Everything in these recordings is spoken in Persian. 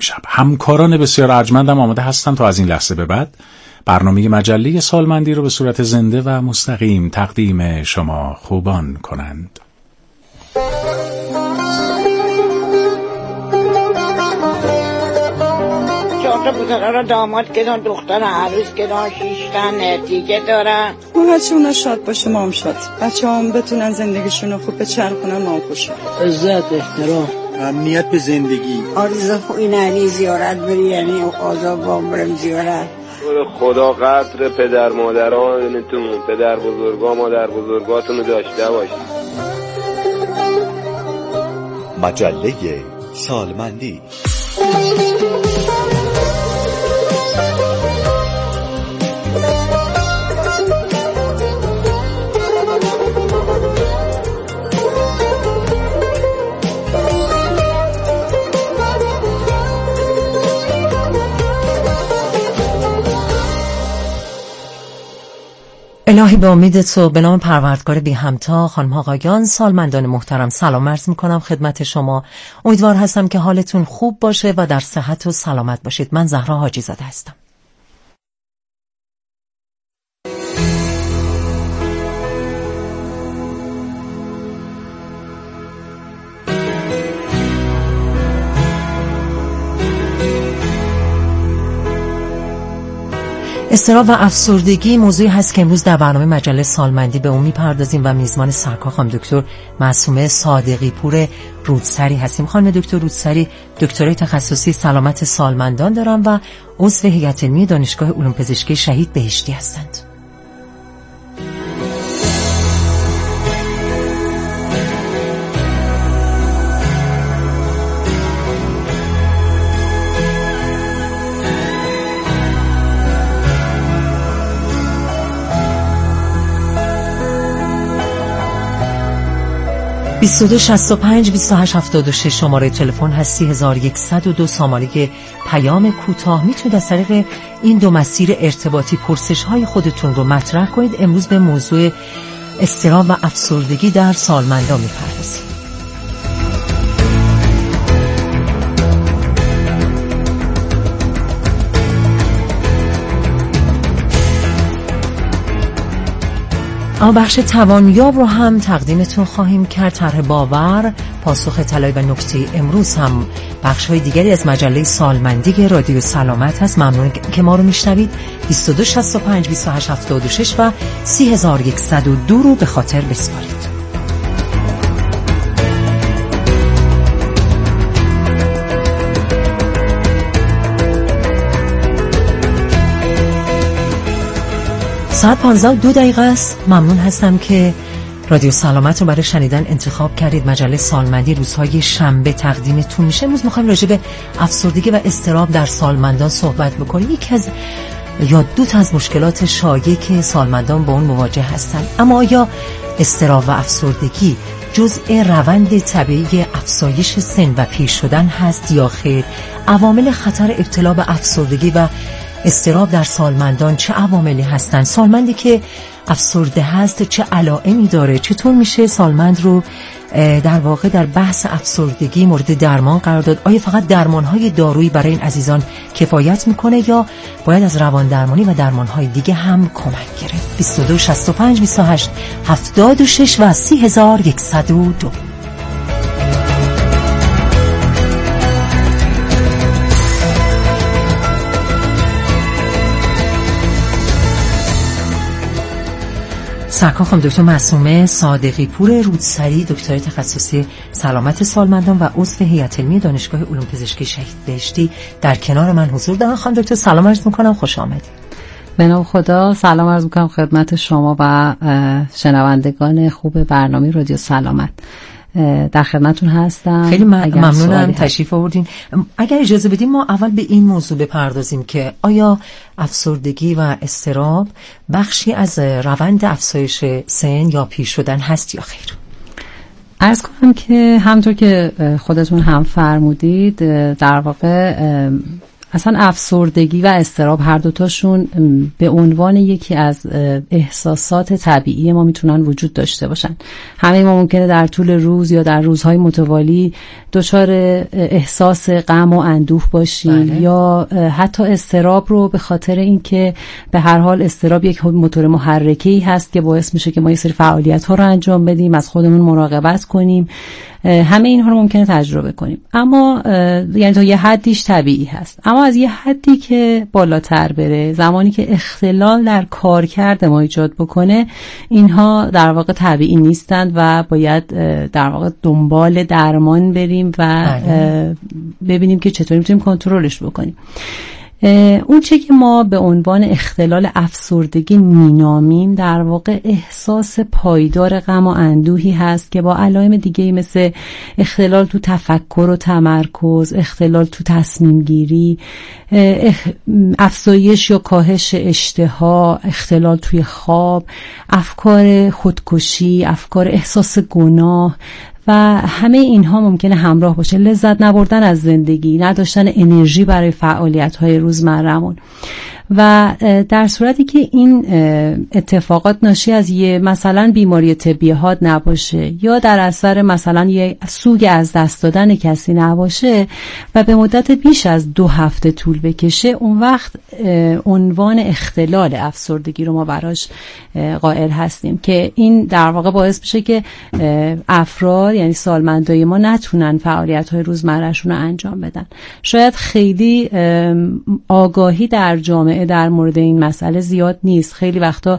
امشب. همکاران بسیار ارجمندم آماده هستند تا از این لحظه به بعد برنامه مجله سالمندی رو به صورت زنده و مستقیم تقدیم شما خوبان کنند. بزرگا داماد کدان، دختر عروس کدان، 6 تا نتیجه دارن. بچه‌ها شاد باشه، ما هم شاد. بچه‌ها بتونن زندگیشون رو خوب بچرخونن، ما هم خوش. عزت، احترام، امنیت به زندگی. آرزو خوین علی زیارت بری، یعنی آزاد با برم زیارت. خدا قدر پدر مادرانتون، پدر بزرگا مادر بزرگاتون رو داشته باشید. مجله سالمندی. الهی به امید تو، به نام پروردگار بی همتا. خانم آقایان، سالمندان محترم، سلام عرض میکنم خدمت شما. امیدوار هستم که حالتون خوب باشه و در صحت و سلامت باشید. من زهرا حاجی زاده هستم. اضطراب و افسردگی موضوعی هست که امروز در برنامه مجله سالمندی به اون میپردازیم و میزبان سرکار خانم دکتر معصومه صادقی پور رودسری هستیم. خانم دکتر رودسری دکترای تخصصی سلامت سالمندان دارن و عضو هیئت علمی دانشگاه علوم پزشکی شهید بهشتی هستند. 2265 2876 شماره تلفن هست. 3102 شماره پیام کوتاه. میتونید از طریق این دو مسیر ارتباطی پرسش های خودتون رو مطرح کنید. امروز به موضوع اضطراب و افسردگی در سالمندان میپردازیم. اما بخش توانیاب رو هم تقدیمتون خواهیم کرد. طرح باور، پاسخ طلایی و نکته امروز هم بخش های دیگری از مجله سالمندی رادیو سلامت هست. ممنون که ما رو میشنوید. 2265 2876 و 3102 رو به خاطر بسپارید. ساعت 15:02 است. ممنون هستم که رادیو سلامت رو برای شنیدن انتخاب کردید. مجله سالمندی روزهای شنبه تقدیمتون میشه. امروز میخوایم راجع به افسردگی و اضطراب در سالمندان صحبت بکنیم. یکی از یا دو تا از مشکلات شایعی که سالمندان با اون مواجه هستند. اما آیا اضطراب و افسردگی جزء روند طبیعی افزایش سن و پیر شدن هست یا خیر؟ عوامل خطر ابتلا به افسردگی و اضطراب در سالمندان چه عواملی هستند؟ سالمندی که افسرده هست چه علائمی داره؟ چطور میشه سالمند رو در واقع در بحث افسردگی مورد درمان قرار داد؟ آیا فقط درمانهای دارویی برای این عزیزان کفایت میکنه یا باید از روان درمانی و درمانهای دیگه هم کمک گرفت؟ 2265 28 76 و 3102. سرکار خانم دکتر معصومه صادقی پور رودسری دکترای تخصصی سلامت سالمندان و عضو هیئت علمی دانشگاه علوم پزشکی شهید بهشتی در کنار من حضور دارن. خانم دکتر سلام عرض میکنم، خوش آمدید. به نام خدا سلام عرض میکنم خدمت شما و شنوندگان خوب برنامه رادیو سلامت. در خدمتتون هستم. خیلی ممنونم تشریف آوردین. اگر اجازه بدیم ما اول به این موضوع بپردازیم که آیا افسردگی و اضطراب بخشی از روند افزایش سن یا پیر شدن هست یا خیر؟ عرض کنم که همونطور که خودتون هم فرمودید در واقع اصلا افسردگی و اضطراب هر دوتاشون به عنوان یکی از احساسات طبیعی ما میتونن وجود داشته باشن. همه ما ممکنه در طول روز یا در روزهای متوالی دچار احساس غم و اندوه باشیم یا حتی اضطراب رو به خاطر اینکه به هر حال اضطراب یک موتور محرکه‌ای هست که باعث میشه که ما یه سری فعالیت‌ها رو انجام بدیم، از خودمون مراقبت کنیم. همه اینها رو ممکنه تجربه کنیم، اما یعنی تا یه حدیش طبیعی هست. اما از یه حدی که بالاتر بره، زمانی که اختلال در کارکرد ما ایجاد بکنه، اینها در واقع طبیعی نیستند و باید در واقع دنبال درمان بریم و ببینیم که چطوری میتونیم کنترلش بکنیم. اون چه که ما به عنوان اختلال افسردگی مینامیم در واقع احساس پایدار غم و اندوهی هست که با علائم دیگه‌ای مثل اختلال تو تفکر و تمرکز، اختلال تو تصمیم گیری، افزایش یا کاهش اشتها، اختلال توی خواب، افکار خودکشی، افکار احساس گناه و همه اینها ممکنه همراه باشه. لذت نبردن از زندگی، نداشتن انرژی برای فعالیت‌های روزمره‌مون. و در صورتی که این اتفاقات ناشی از یه مثلا بیماری طبی حاد نباشه یا در اثر مثلا یه سوگ از دست دادن کسی نباشه و به مدت بیش از 2 هفته طول بکشه، اون وقت عنوان اختلال افسردگی رو ما براش قائل هستیم که این در واقع باعث بشه که افراد یعنی سالمندای ما نتونن فعالیت‌های روزمره‌شون رو انجام بدن. شاید خیلی آگاهی در جامعه در مورد این مسئله زیاد نیست. خیلی وقتا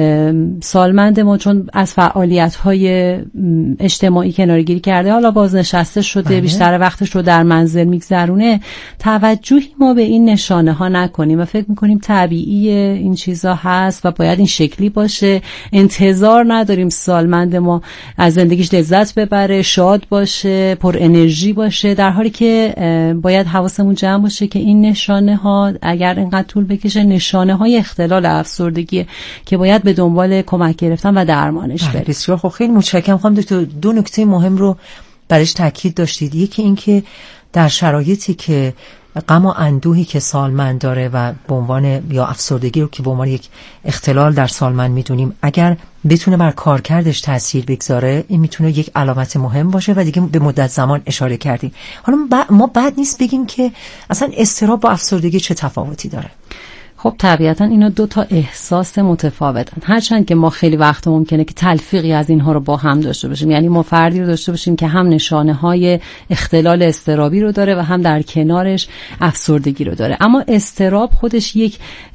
سالمند ما چون از فعالیت‌های اجتماعی کناره‌گیری کرده، حالا بازنشسته شده، بیشتر وقتش رو در منزل میگذرونه، توجهی ما به این نشانه ها نکنیم و فکر میکنیم طبیعی این چیزا هست و باید این شکلی باشه. انتظار نداریم سالمند ما از زندگیش لذت ببره، شاد باشه، پر انرژی باشه، در حالی که باید حواسمون جمع باشه که این نشانه ها اگر اینقدر طول بکشه نشانه های اختلال افسردگی که باید به دنبال کمک گرفتن و درمانش بریم. بسیار خوب، خیلی متشکرم. خانم دکتر 2 نکته مهم رو برش تاکید داشتید. یکی این که در شرایطی که غم و اندوهی که سالمند داره و به عنوان یا افسردگی رو که به عنوان یک اختلال در سالمند میدونیم، اگر بتونه بر کارکردش تاثیر بگذاره، این میتونه یک علامت مهم باشه و دیگه به مدت زمان اشاره کردیم. حالا ما بعد نیست بگیم که اصلا اضطراب با افسردگی چه تفاوتی داره. خب طبیعتا اینا 2 تا احساس متفاوتن، هرچند که ما خیلی وقت ممکنه که تلفیقی از اینها رو با هم داشته باشیم. یعنی ما فردی رو داشته باشیم که هم نشانه های اختلال اضطرابی رو داره و هم در کنارش افسردگی رو داره، اما اضطراب خودش یک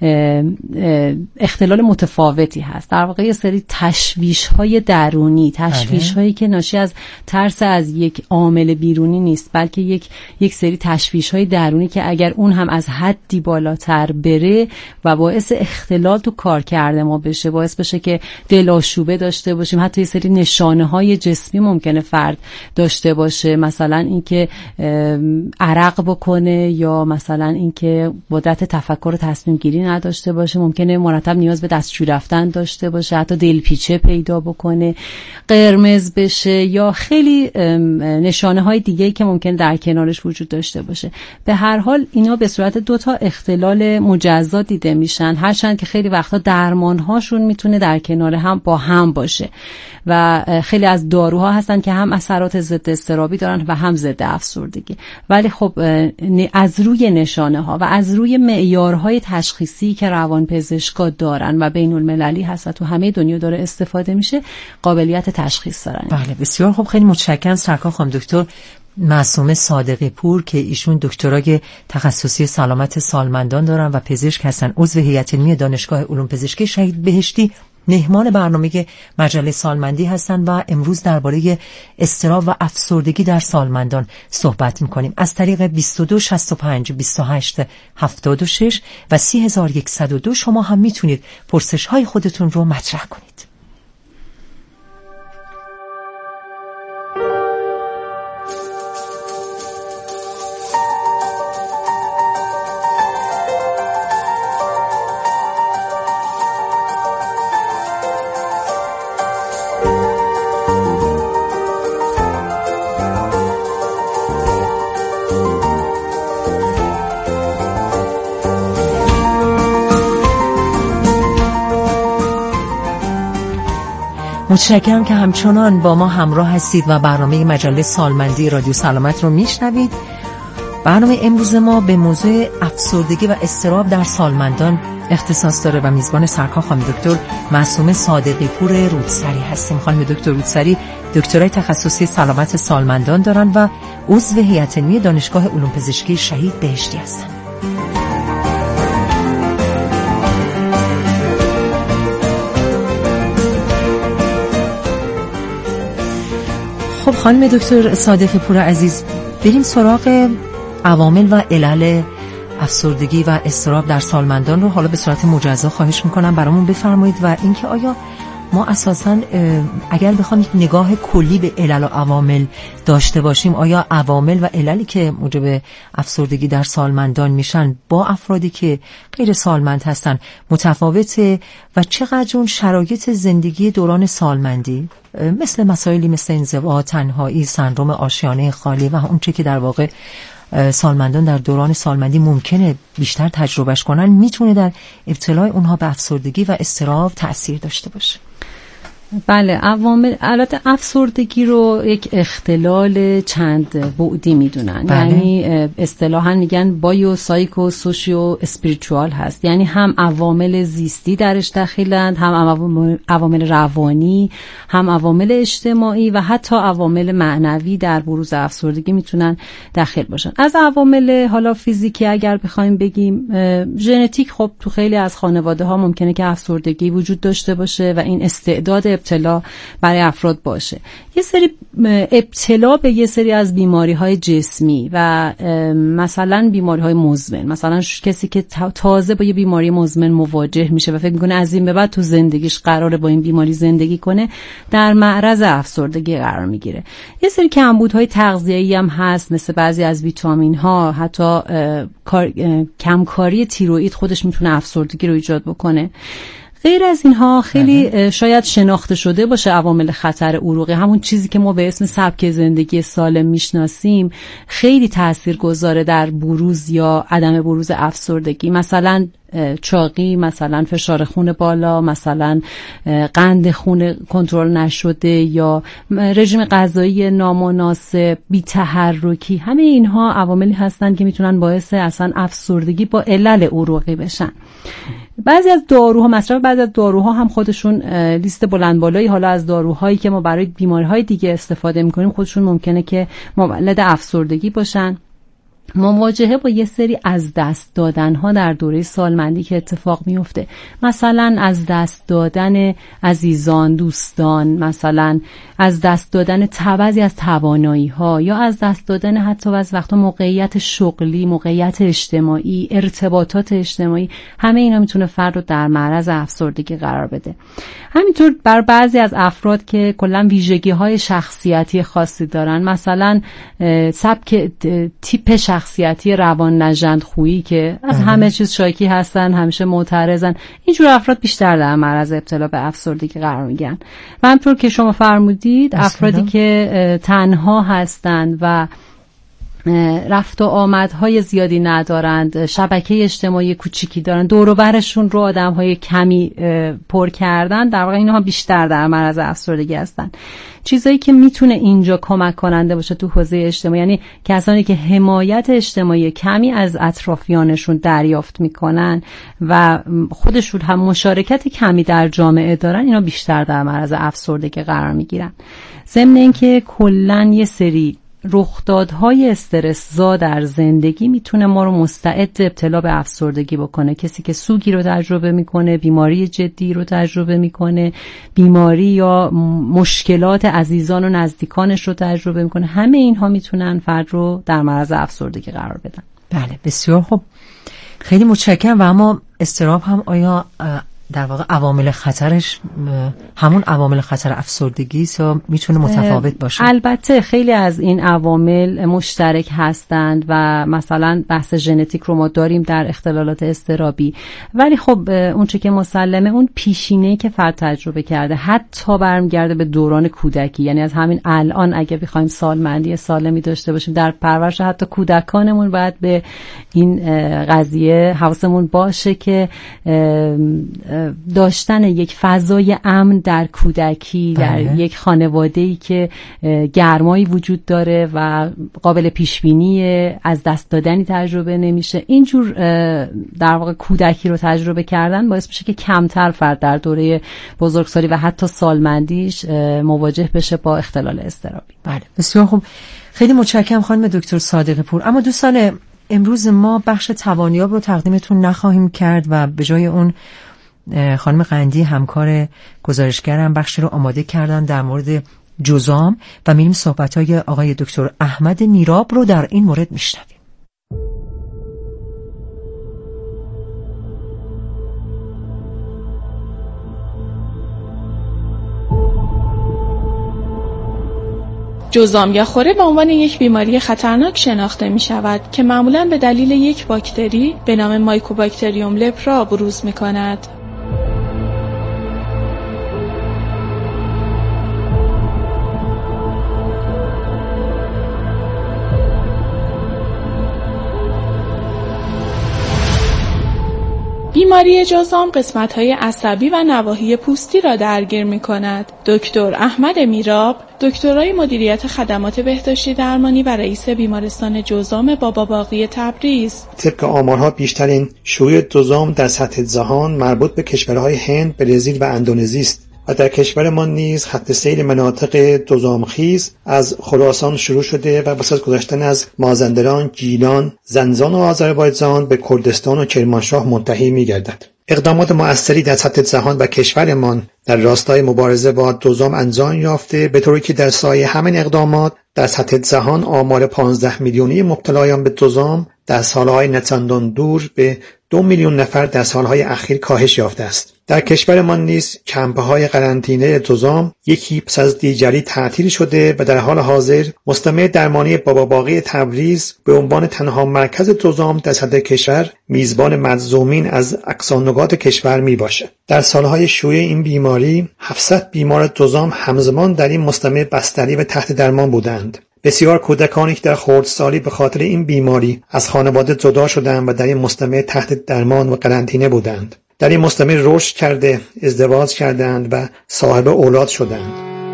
اختلال متفاوتی هست. در واقع یه سری تشویش های درونی، تشویش هایی که ناشی از ترس از یک عامل بیرونی نیست، بلکه یک سری تشویش های درونی که اگر اون هم از حدی بالاتر بره و باعث اختلال تو کارکرد ما بشه، باعث بشه که دلآشوبه داشته باشیم، حتی یه سری نشانه های جسمی ممکنه فرد داشته باشه، مثلا اینکه عرق بکنه یا مثلا اینکه قدرت تفکر و تصمیم گیری نداشته باشه، ممکنه مرتب نیاز به دستشویی رفتن داشته باشه، حتی دلپیچه پیدا بکنه، قرمز بشه یا خیلی نشانه های دیگه‌ای که ممکن در کنارش وجود داشته باشه. به هر حال اینا به صورت 2 تا اختلال مجزا دیده میشن، هرچند که خیلی وقتا درمانهاشون میتونه در کنار هم با هم باشه و خیلی از داروها هستن که هم اثرات ضد اضطرابی دارن و هم ضد افسردگی. ولی خب از روی نشانه ها و از روی معیارهای تشخیصی که روانپزشکا دارن و بین المللی هست و تو همه دنیا داره استفاده میشه، قابلیت تشخیص دارن. بله بسیار خوب، خیلی متشکرم. سرکار خانم دکتر معصومه صادقی پور که ایشون دکترای تخصصی سلامت سالمندان دارن و پزشک هستن، عضو هیئت علمی دانشگاه علوم پزشکی شهید بهشتی، مهمان برنامه مجله سالمندی هستن و امروز درباره اضطراب و افسردگی در سالمندان صحبت می‌کنیم از طریق 22 65 28 76 و 3102. شما هم میتونید پرسش‌های خودتون رو مطرح کنید. متشکرم که همچنان با ما همراه هستید و برنامه مجله سالمندی رادیو سلامت رو میشنوید. برنامه امروز ما به موضوع افسردگی و اضطراب در سالمندان اختصاص داره و میزبان سرکار خانم دکتر معصومه صادقی پور رودسری هستیم. خانم دکتر رودسری دکترای تخصصی سلامت سالمندان دارن و عضو هیئت علمی دانشگاه علوم پزشکی شهید بهشتی هستن. خب خانم دکتر صادقی پور عزیز، بریم سراغ عوامل و علل افسردگی و اضطراب در سالمندان رو حالا به صورت مجزا خواهش میکنم برامون بفرمایید و اینکه آیا ما اساساً اگر بخوام یک نگاه کلی به علل و عوامل داشته باشیم، آیا عوامل و عللی که موجب افسردگی در سالمندان میشن با افرادی که غیر سالمند هستن متفاوته و چقدر اون شرایط زندگی دوران سالمندی مثل مسائلی مثل انزوا، تنهایی، سندرم آشیانه خالی و اون چه که در واقع سالمندان در دوران سالمندی ممکنه بیشتر تجربهش کنن میتونه در ابتلای اونها به افسردگی و اضطراب تأثیر داشته باشه؟ بله، عوامل البته افسردگی رو یک اختلال چند بعدی میدونن. بله. یعنی اصطلاحاً میگن بایو سایکو سوشیو اسپریچوال هست، یعنی هم عوامل زیستی درش دخیلند، هم عوامل روانی، هم عوامل اجتماعی و حتی عوامل معنوی در بروز افسردگی میتونن داخل باشن. از عوامل حالا فیزیکی اگر بخوایم بگیم، ژنتیک خب تو خیلی از خانواده ها ممکنه که افسردگی وجود داشته باشه و این استعداد ابتلا برای افراد باشه. یه سری ابتلا به یه سری از بیماری‌های جسمی و مثلا بیماری‌های مزمن، مثلا کسی که تازه با یه بیماری مزمن مواجه میشه و فکر می‌کنه از این به بعد تو زندگیش قراره با این بیماری زندگی کنه، در معرض افسردگی قرار میگیره. یه سری کمبودهای تغذیه‌ای هم هست، مثل بعضی از ویتامین‌ها، حتی کمکاری تیروئید خودش میتونه افسردگی رو ایجاد بکنه. غیر از اینها خیلی شاید شناخته شده باشه عوامل خطر عروقی، همون چیزی که ما به اسم سبک زندگی سالم میشناسیم، خیلی تاثیرگذاره در بروز یا عدم بروز افسردگی. مثلا چاقی، مثلا فشار خون بالا، مثلا قند خون کنترل نشده یا رژیم غذایی نامناسب، بی‌تحرکی، همه اینها عواملی هستن که میتونن باعث اصلا افسردگی با علل عروقی بشن. بعضی از داروها، مصرف بعضی از داروها هم خودشون لیست بلند بالایی حالا از داروهایی که ما برای بیماری‌های دیگه استفاده می‌کنیم خودشون ممکنه که مولد افسردگی باشن. مواجهه با یه سری از دست دادن‌ها در دوره سالمندی که اتفاق میفته، مثلا از دست دادن عزیزان، دوستان، مثلا از دست دادن بعضی از توانایی‌ها یا از دست دادن حتی از وقتا موقعیت شغلی، موقعیت اجتماعی، ارتباطات اجتماعی، همه اینا میتونه فرد رو در معرض افسردگی قرار بده. همینطور بر بعضی از افراد که کلاً ویژگی‌های شخصیتی خاصی دارن، مثلا سبک تیپ شخصیتی روان نژندخویی که از همه چیز شاکی هستن، همیشه معترضن، اینجور افراد بیشتر در معرض ابتلا به افسردگی قرار میگیرن. و همونطور که شما فرمودید، افرادی که تنها هستند و رفت و آمدهای زیادی ندارند، شبکه اجتماعی کوچیکی دارند، دور و برشون رو آدمهای کمی پر کردن، در واقع اینها بیشتر در معرض افسردگی هستن. چیزایی که میتونه اینجا کمک کننده باشه تو حوزه اجتماعی، یعنی کسانی که حمایت اجتماعی کمی از اطرافیانشون دریافت میکنن و خودشون هم مشارکت کمی در جامعه دارن، اینا بیشتر در معرض افسردگی قرار میگیرن. ضمن اینکه کلاً یه سری رخدادهای استرس‌زا در زندگی میتونه ما رو مستعد ابتلا به افسردگی بکنه. کسی که سوگی رو تجربه میکنه، بیماری جدی رو تجربه میکنه، بیماری یا مشکلات عزیزان و نزدیکانش رو تجربه میکنه، همه اینها میتونن فرد رو در معرض افسردگی قرار بدن. بله، بسیار خوب، خیلی متشکرم. و اما اضطراب هم آیا در واقع عوامل خطرش همون عوامل خطر افسردگی است یا میتونه متفاوت باشه؟ البته خیلی از این عوامل مشترک هستند و مثلا بحث ژنتیک رو ما داریم در اختلالات اضطرابی، ولی خب اون چه که مسلمه اون پیشینه‌ای که فرد تجربه کرده حتی برمیگرده به دوران کودکی. یعنی از همین الان اگه بخوایم سالمندی سالمی داشته باشیم در پرورش حتی کودکانمون، باید به این قضیه حواسمون باشه که داشتن یک فضای امن در کودکی، در یک خانواده‌ای که گرمایی وجود داره و قابل پیشبینی، از دست دادنی تجربه نمیشه، اینجور در واقع کودکی رو تجربه کردن باعث میشه که کمتر فرد در دوره بزرگسالی و حتی سالمندیش مواجه بشه با اختلال اضطرابی. بله، بسیار خوب. خیلی متشکرم خانم دکتر صادقی پور. اما دوستان، امروز ما بخش توانیاب رو تقدیمتون نخواهیم کرد و به جای اون خانم قندی همکار گزارشگرم بخشی رو آماده کردن در مورد جذام و میریم صحبت‌های آقای دکتر احمد میراب رو در این مورد میشنویم. جذام یا خوره به عنوان یک بیماری خطرناک شناخته می شود که معمولاً به دلیل یک باکتری به نام مایکوباکتریوم لپرا بروز می کند. بیماری جذام قسمت‌های عصبی و نواحی پوستی را درگیر می‌کند. دکتر احمد میراب، دکترای مدیریت خدمات بهداشتی درمانی و رئیس بیمارستان جذام بابا باقی تبریز. طبق آمارها بیشترین شیوع جذام در سطح جهان مربوط به کشورهای هند، برزیل و اندونزی است و در کشور ما نیز خط سیر مناطق جذامخیز از خراسان شروع شده و پس از گذشتن از مازندران، گیلان، زنجان و آذربایجان به کردستان و کرمانشاه منتهی می‌گردد. اقدامات مؤثری در سطح جهان و کشورمان در راستای مبارزه با جذام انجام یافته، به طوری که در سایه همین اقدامات در سطح جهان آمار 15 میلیونی مبتلایان به جذام در سالهای نچندان دور به 2 میلیون نفر در سالهای اخیر کاهش یافته است. در کشورمان نیز کمپ‌های قرنطینه جذام یکی پس از دیگری تعطیل شده و در حال حاضر مستعمره درمانی بابا باقی تبریز به عنوان تنها مرکز جذام در سطح کشور میزبان مظلومین از اقصا نقاط کشور میباشد. در سالهای شیوع این بیماری 700 بیمار جذام همزمان در این مستعمره بستری و تحت درمان بودند. بسیار کودکانی که در خردسالی به خاطر این بیماری از خانواده جدا شدند و در این مستعمره تحت درمان و قرنطینه بودند. در این مستعمره رشد کرده، ازدواج کردند و صاحب اولاد شدند.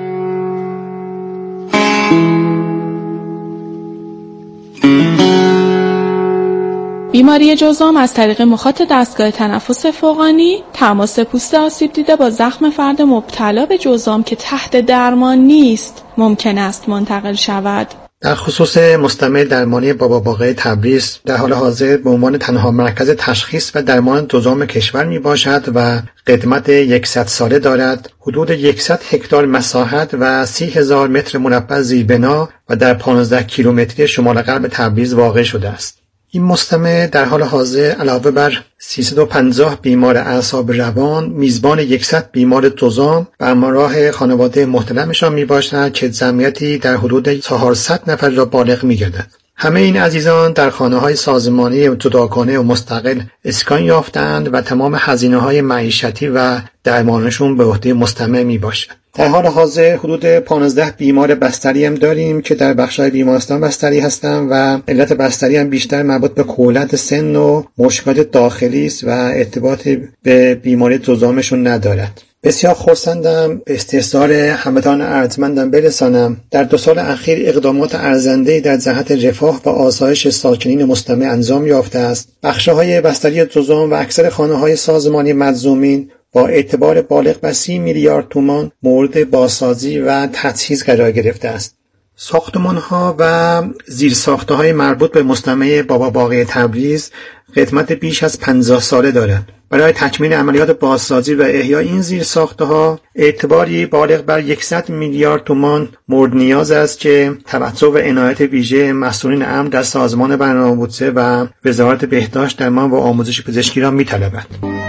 بیماری جذام از طریق مخاط دستگاه تنفس فوقانی، تماس پوست آسیب دیده با زخم فرد مبتلا به جذام که تحت درمان نیست ممکن است منتقل شود. در خصوص مستعمره درمانی بابا باقی تبریز در حال حاضر به عنوان تنها مرکز تشخیص و درمان جذام کشور می باشد و قدمت 100 ساله دارد. حدود 100 هکتار مساحت و 30,000 متر مربع زیربنا و در 15 کیلومتری شمال غرب تبریز واقع شده است. این مستعمره در حال حاضر علاوه بر 350 بیمار اعصاب روان میزبان 100 بیمار جذام و همراه خانواده محترمشان میباشد که جمعیتی در حدود 400 نفر را بالغ میگردد. همه این عزیزان در خانه‌های سازمانی و جداگانه و مستقل اسکان یافتند و تمام هزینه‌های معیشتی و درمانشون به عهده مستعمره میباشد. در حال حاضر حدود 15 بیمار بستری هم داریم که در بخش‌های بیمارستان بستری هستند و علت بستری هم بیشتر مربوط به کولت سن و مشکلات داخلی است و ارتباطی به بیماری جذامشون ندارد. بسیار خرسندم به استحضار هموطنان ارجمندم برسانم در 2 سال اخیر اقدامات ارزنده‌ای در جهت رفاه و آسایش ساکنین مستعمره انجام یافته است. بخش‌های بستری جذام و اکثر خانه‌های سازمانی مظلومین با اعتبار بالغ بر 30 میلیارد تومان مورد بازسازی و تجهیز قرار گرفته است. ساختمان‌ها و زیرساخت‌های مربوط به مستعمره بابا باقی تبریز قدمت بیش از 50 ساله دارد. برای تکمیل عملیات بازسازی و احیای این زیرساخت‌ها اعتباری بالغ بر 100 میلیارد تومان مورد نیاز است که توجه و عنایت ویژه مسئولین امر در سازمان برنامه‌ریزی و وزارت بهداشت درمان و آموزش پزشکی را می‌طلبد.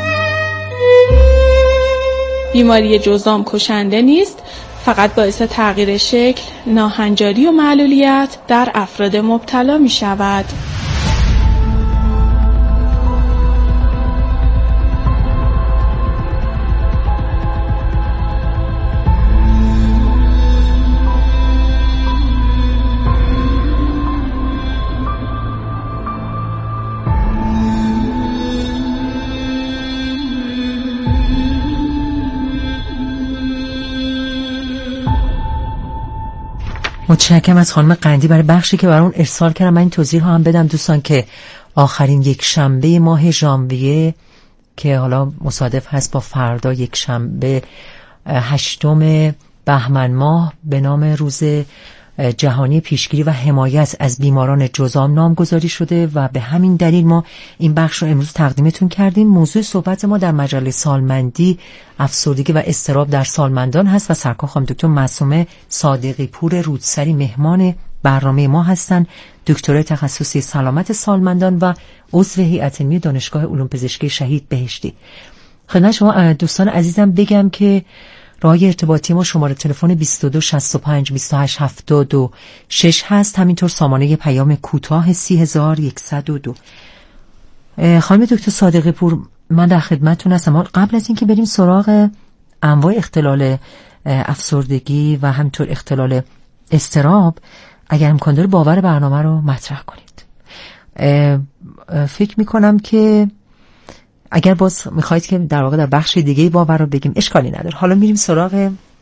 بیماری جذام کشنده نیست، فقط باعث تغییر شکل، ناهنجاری و معلولیت در افراد مبتلا می شود. متشکرم از خانم قندی برای بخشی که برامون ارسال کردن. من این توضیح ها هم بدم دوستان که آخرین یک شنبه ماه ژانویه که حالا مصادف هست با فردا یک شنبه 8 بهمن ماه به نام روز جهانی پیشگیری و حمایت از بیماران جذام نامگذاری شده و به همین دلیل ما این بخش رو امروز تقدیمتون کردیم. موضوع صحبت ما در مجله سالمندی افسردگی و اضطراب در سالمندان هست و سرکار خانم دکتر معصومه صادقی پور رودسری مهمان برنامه ما هستند، دکترای تخصصی سلامت سالمندان و عضو هیئت علمی دانشگاه علوم پزشکی شهید بهشتی. خدمت شما دوستان عزیزم بگم که راه ارتباطی ما شماره تلفن 22 65 28 76 هست، همینطور سامانه پیام کوتاه 30102. خانم دکتر صادقی پور من در خدمتتون هستم. قبل از اینکه بریم سراغ انواع اختلال افسردگی و همینطور اختلال اضطراب، اگر امکان داره باور برنامه رو مطرح کنید. فکر میکنم که اگر باز میخواید که در واقع در بخش دیگه باور رو بگیم اشکالی نداره. حالا میریم سراغ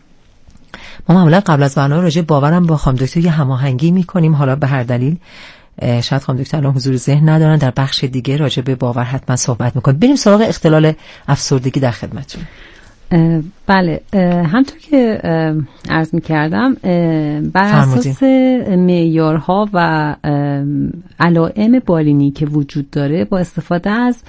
ما. معمولا قبل از برنامه راجع باورم با خانم دکتر یه هماهنگی میکنیم، حالا به هر دلیل شاید خانم دکتر الان حضور ذهن ندارن، در بخش دیگه راجع به باور حتما صحبت میکنیم. بریم سراغ اختلال افسردگی در خدمتتون. بله، همطور که عرض می‌کردم بر اساس معیارها و علائم بالینی که وجود داره با استفاده از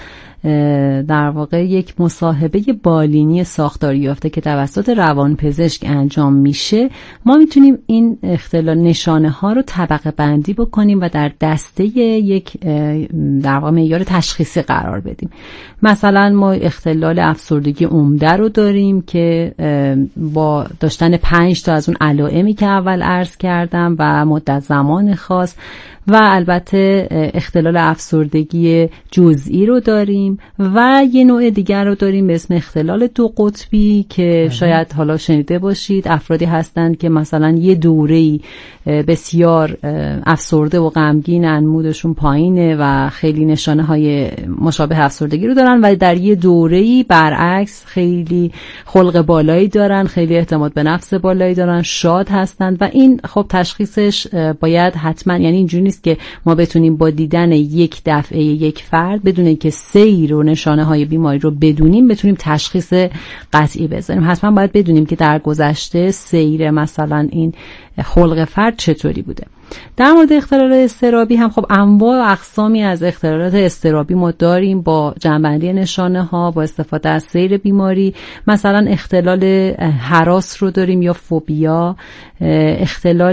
در واقع یک مصاحبه بالینی ساختاری یافته که توسط روانپزشک انجام میشه، ما میتونیم این اختلال نشانه ها رو طبقه بندی بکنیم و در دسته یک در واقع معیار تشخیصی قرار بدیم. مثلا ما اختلال افسردگی عمده رو داریم که با داشتن 5 تا از اون علائمی که اول عرض کردم و مدت زمان خاص، و البته اختلال افسردگی جزئی رو داریم و یه نوع دیگر رو داریم به اسم اختلال 2 قطبی که شاید حالا شنیده باشید. افرادی هستند که مثلا یه دوره‌ای بسیار افسرده و غمگینن، مودشون پایینه و خیلی نشانه های مشابه افسردگی رو دارن، و در یه دوره‌ای برعکس خیلی خلق بالایی دارن، خیلی اعتماد به نفس بالایی دارن، شاد هستند. و این خب تشخیصش باید حتما، یعنی اینجوری نیست که ما بتونیم با دیدن یک دفعه یک فرد بدون اینکه سیر و نشانه های بیماری رو بدونیم بتونیم تشخیص قطعی بزنیم. حتما باید بدونیم که در گذشته سیر مثلا این خلق فرد چطوری بوده. در مورد اختلال اضطرابی هم خب انواع و اقسامی از اختلالات اضطرابی ما داریم با جنبندی نشانه ها، با استفاده از سیر بیماری. مثلا اختلال هراس رو داریم یا فوبیا، اختلال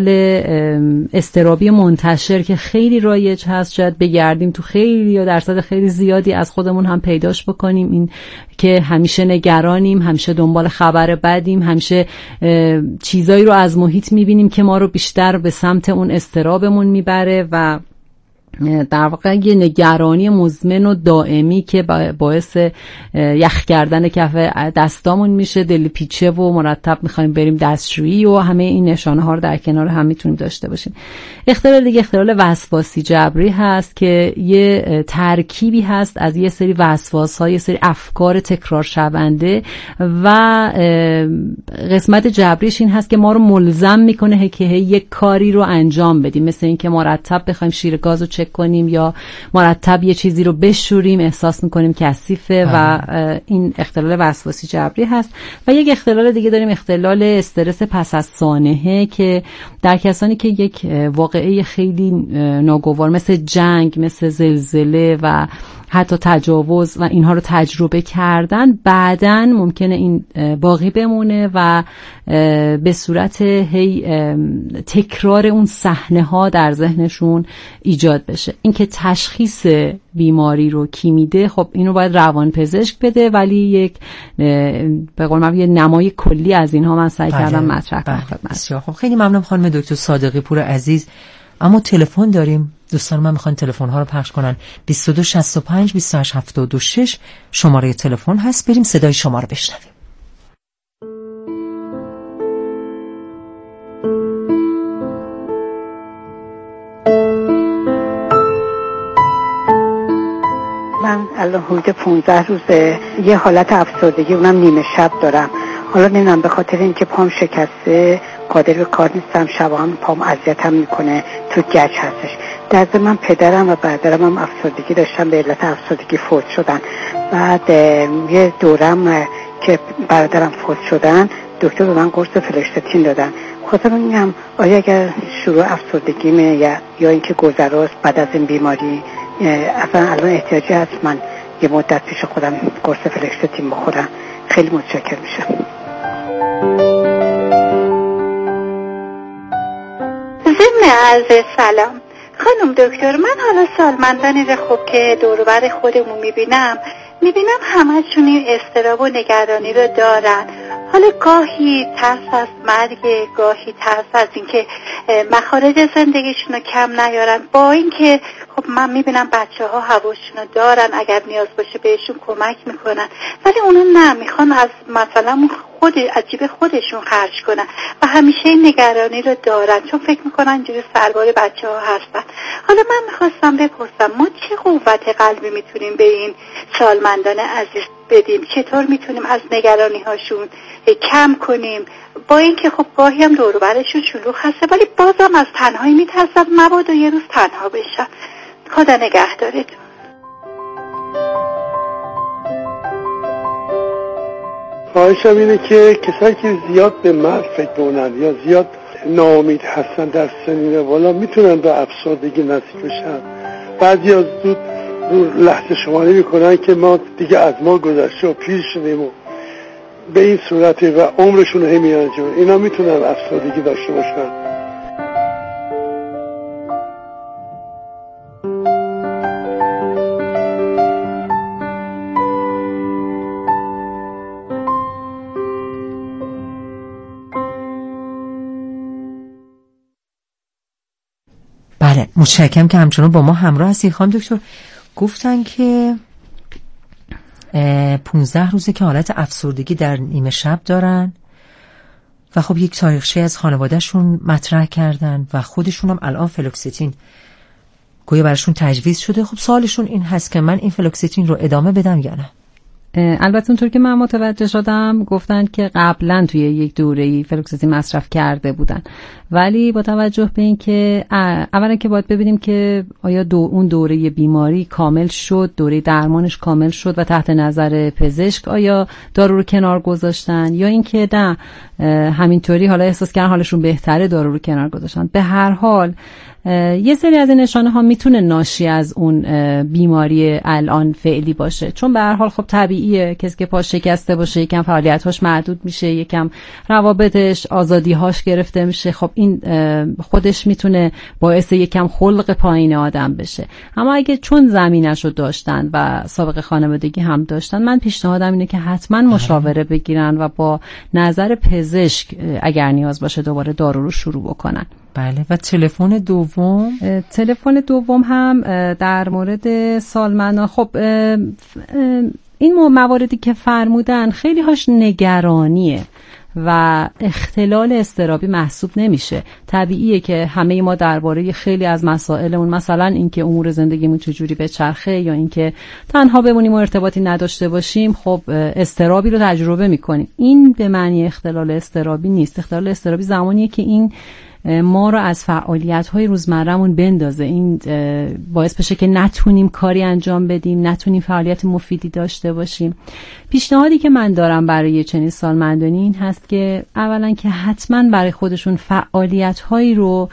اضطرابی منتشر که خیلی رایج هست، شاید بگردیم تو خیلی یا درصد خیلی زیادی از خودمون هم پیداش بکنیم، این که همیشه نگرانیم، همیشه دنبال خبر بدیم، همیشه چیزایی رو از محیط میبینیم که ما رو بیشتر به سمت اون اضطرابمون میبره و در واقع یه نگرانی مزمن و دائمی که باعث یخ کردن کف دستامون میشه، دل پیچه و مرتب میخوایم بریم دستشویی و همه این نشانه ها رو در کنار هم میتونیم داشته باشیم. اختلال دیگه اختلال وسواسی جبری هست که یه ترکیبی هست از یه سری وسواس ها، یه سری افکار تکرار شونده و قسمت جبریش این هست که ما رو ملزم میکنه که یک کاری رو انجام بدیم، مثل این که مرتب بخوایم شیر گاز رو چک کنیم یا مرتب یه چیزی رو بشوریم، احساس میکنیم کثیفه و این اختلال وسواسی جبری هست. و یک اختلال دیگه داریم، اختلال استرس پس از سانحه، که در کسانی که یک واقعه خیلی ناگوار مثل جنگ، مثل زلزله و حتی تجاوز و اینها رو تجربه کردن، بعداً ممکنه این باقی بمونه و به صورت تکرار اون صحنه ها در ذهنشون ایجاد بشه. این که تشخیص بیماری رو کی میده، خب اینو باید روانپزشک بده، ولی یک به قول معروف یه نمای کلی از اینها من سعی کردم مطرح کنم خدمت. بسیار خب، خیلی ممنونم خانم دکتر صادقی پور عزیز. اما تلفن داریم، دوستان من میخوان تلفن ها رو پخش کنن. 22 65 28 76 شماره تلفن هست، بریم صدای شما رو بشنویم. من الان حدود 15 روزه یه حالت افسردگی، اونم نیمه شب دارم. حالا نمیدونم به خاطر اینکه پام شکسته قادر به کار نیستم، شبا هم پام اذیتم میکنه، تو گچ هستش. در ضمن من پدرم و برادرم هم افسردگی داشتن، به علت افسردگی فوت شدن. بعد یه دورم که برادرم فوت شدن دکتر به من قرص فلوکستین دادن. خواستم بگم آیا اگر شروع افسردگیمه یا اینکه گذراست بعد از این بیماری اصلا الان احتیاجی هست من یه مدت پیش خودم قرص فلوکستین بخورم؟ خیلی متشکر میشم. ضمن عرض سلام خانم دکتر، من حالا سالمندانی رو خوب که دور و بر خودمون میبینم همه‌شون این اضطراب و نگرانی رو دارن. حالا گاهی ترس از مرگ، گاهی ترس از اینکه مخارج زندگیشون رو کم نیارن، با اینکه خب من میبینم بچه‌ها هواشون رو دارن، اگر نیاز باشه بهشون کمک میکنن، ولی اونا نه، میخوان از مثلا از جیب خودشون خرج کنن و همیشه این نگرانی رو دارن چون فکر میکنن اینجوری سربار بچه‌ها هستن. حالا من میخواستم بپرسم ما چه قوت قلبی میتونیم به این سالمندان عزیز بدیم؟ چطور میتونیم از نگرانی هاشون کم کنیم؟ با اینکه خب گاهی هم دور و برشون شلوغ هسته ولی بازم از تنهایی میترسن مبادا یه روز تنها بشن. خدا نگهدارتون. خواهشم اینه که کسایی که زیاد به مرگ فکر کنن یا زیاد ناامید هستن در سنین بالا میتونن به افسردگی نزدیک بشن. بعضی از زود رو لحظه شماری میکنن که ما دیگه از ما گذشته و پیر شدیم و به این صورته و عمرشون رو میارن جون. اینا میتونن افسردگی داشته باشن. بله، متشکرم که همچنان با ما همراه هستید. خانم دکتر گفتن که 15 روزه که حالت افسردگی در نیمه شب دارن و خب یک تاریخچه از خانوادهشون مطرح کردن و خودشون هم الان فلوکستین گویا براشون تجویز شده. خب سوالشون این هست که من این فلوکستین رو ادامه بدم یا نه؟ البته اونطور که من متوجه شدم گفتن که قبلا توی یک دوره‌ای فلوکستین مصرف کرده بودن، ولی با توجه به این که اولا که باید ببینیم که آیا اون دوره بیماری کامل شد، دوره درمانش کامل شد و تحت نظر پزشک آیا دارو رو کنار گذاشتن یا اینکه نه همینطوری حالا احساس کردن حالشون بهتره دارو رو کنار گذاشتن. به هر حال یه سری از این نشانه ها میتونه ناشی از اون بیماری الان فعلی باشه، چون به هر حال خب طبیعیه کسی که پاش شکسته باشه یکم فعالیت‌هاش محدود میشه، یکم روابطش آزادی‌هاش گرفته میشه، خب این خودش میتونه باعث یکم خلق پایین آدم بشه. اما اگه چون زمینه‌شو داشتن و سابقه خانوادگی هم داشتن، من پیشنهادم اینه که حتما مشاوره بگیرن و با نظر پزشک اگر نیاز باشه دوباره دارو رو شروع بکنن. بله. و تلفن دوم هم در مورد سالمندان، خب این مواردی که فرمودن خیلی هاش نگرانیه و اختلال اضطرابی محسوب نمیشه. طبیعیه که همه ما درباره خیلی از مسائلمون، مثلا اینکه امور زندگیمون چجوری بچرخه یا اینکه تنها بمونیم و ارتباطی نداشته باشیم، خب اضطرابی رو تجربه میکنیم. این به معنی اختلال اضطرابی نیست. اختلال اضطرابی زمانیه که این ما رو از فعالیت‌های روزمره‌مون بندازه، این باعث بشه که نتونیم کاری انجام بدیم، نتونیم فعالیت مفیدی داشته باشیم. پیشنهادی که من دارم برای چنین سالمندانی این هست که اولا که حتما برای خودشون فعالیت‌هایی رو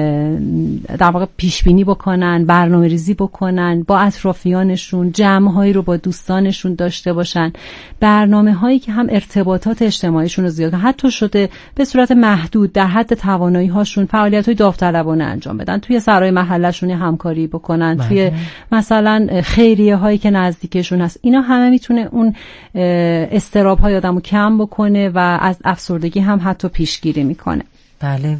در واقع پیش بینی بکنن، برنامه‌ریزی بکنن، با اطرافیانشون جمع‌هایی رو با دوستانشون داشته باشن، برنامه‌هایی که هم ارتباطات اجتماعیشون رو زیاد کنن، حتی شده به صورت محدود در حد توانایی هاشون فعالیت‌های داوطلبانه انجام بدن، توی سرای محله‌شون همکاری بکنن، توی مثلا خیریه‌هایی که نزدیکشون هست. اینا همه میتونه اون اضطراب‌های آدمو کم بکنه و از افسردگی هم حتی پیشگیری میکنه. بله.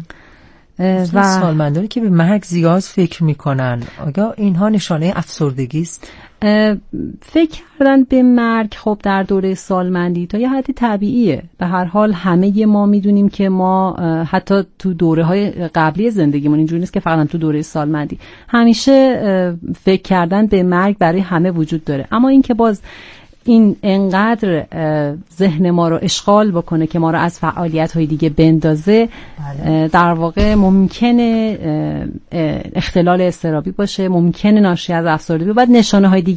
و سالمندانی که به مرگ زیاد فکر میکنن، آیا اینها نشانه افسردگی است؟ فکر کردن به مرگ خب در دوره سالمندی تا یه حدی طبیعیه. به هر حال همه ما میدونیم که ما حتی تو دوره های قبلی زندگیمون، اینجوری نیست که فقط تو دوره سالمندی، همیشه فکر کردن به مرگ برای همه وجود داره. اما این که باز این انقدر ذهن ما رو اشغال بکنه که ما رو از فعالیت‌های دیگه بندازه، در واقع ممکنه اختلال اضطرابی باشه، ممکنه ناشی از افسردگی، بعد نشانه‌های دیگه